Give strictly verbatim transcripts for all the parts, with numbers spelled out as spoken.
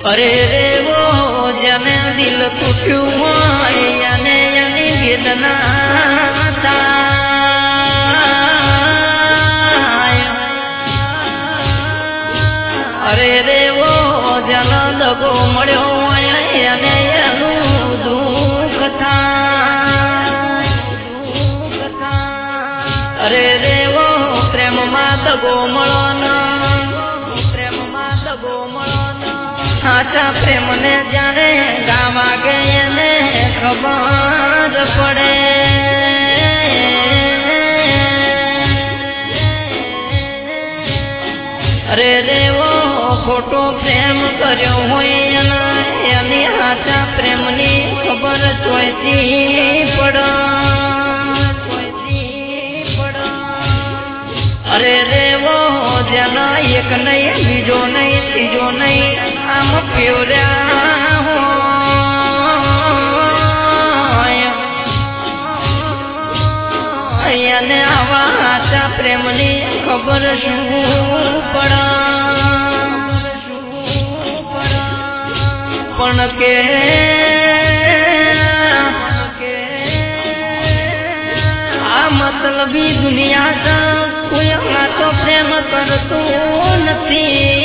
अरे रे वो जने दिल टूट्यू याने यानी वेदना अरे रे वो जन दगो मळ्यो याने यानु दुख था अरे रे वो प्रेम मा दगो मळो न प्रेम मा दगो मळो न साचा प्रेम ने जाने गावा गए ने खबर पड़े अरे रे वो खोटो प्रेम कर्यो होय यानी साचा प्रेम नी खबर चोयती पड़ अरे रे वो जना एक नहीं बीजो नहीं तीजो नहीं आम प्योरा हो याने आवा साचा प्रेम नी खबर शू पड़ा पण के आ मतलबी दुनिया का कोई तो प्रेम करतो नथी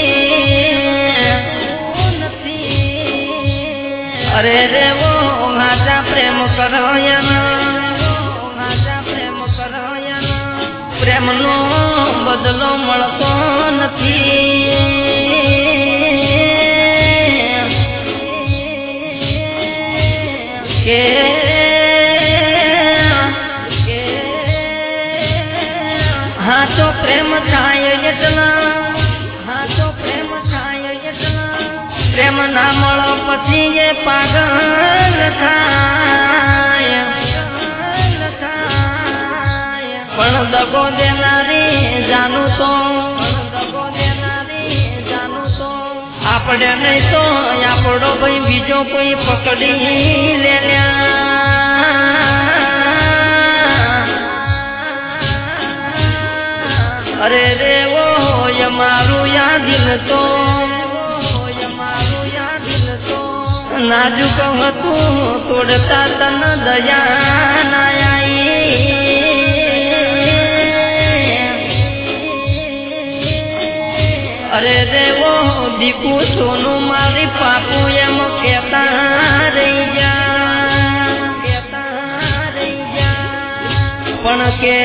अरे रे वो हाचा प्रेम करो या ना हाचा प्रेम करो या ना प्रेम नो बदलो मळतो नथी के हाँ तो प्रेम थाय यतना हाँ तो प्रेम थाय यतना प्रेम ना मळो पछी ये पागल थाय पण दगो देनारी जानू तो दगो देनारी जानू तो आपड़े नहीं तो आपड़ो भाई बीजो कोई पकड़ी ले लिया अरे रे वो यमारू या दिल तो यमारू या दिल तो नाजुक हतु तोड़ता तन दया ना आई अरे रे वो दीपू सोनू मारी पापू एम कहता रही जा कहता रही जा पण के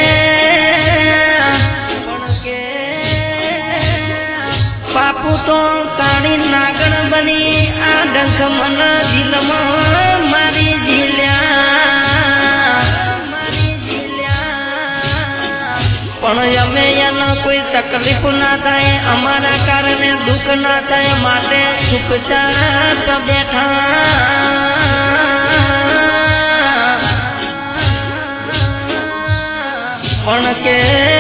बापू तो काणी नागण बनी आ डंख मन दिल मारी झील्या पण अमे एना कोई तकलीफ ना थाय अमारा कारणे दुख ना थाय माटे चुपचाप बैठा पण के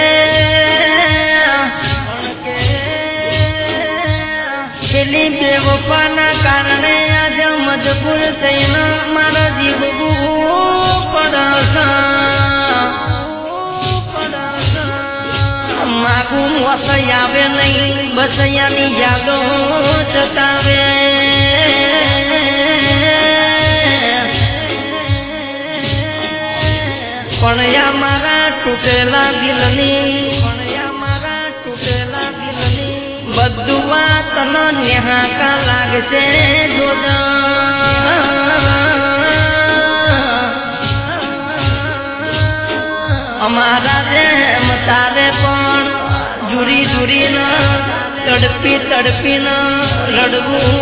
पेली बेवफाना कारणे आज मजबूर थईने मारो जीव पड़सा मागू मत आवे नहीं बस यानी जागो सतावे पण या मारा तूटेला दिलनी पण या मारा तूटेला दिलनी बधु वात न न्याका लागशे जोजा अमारा जेम तारे पण जुरी जुरी न तड़पी तड़पी न रड़वू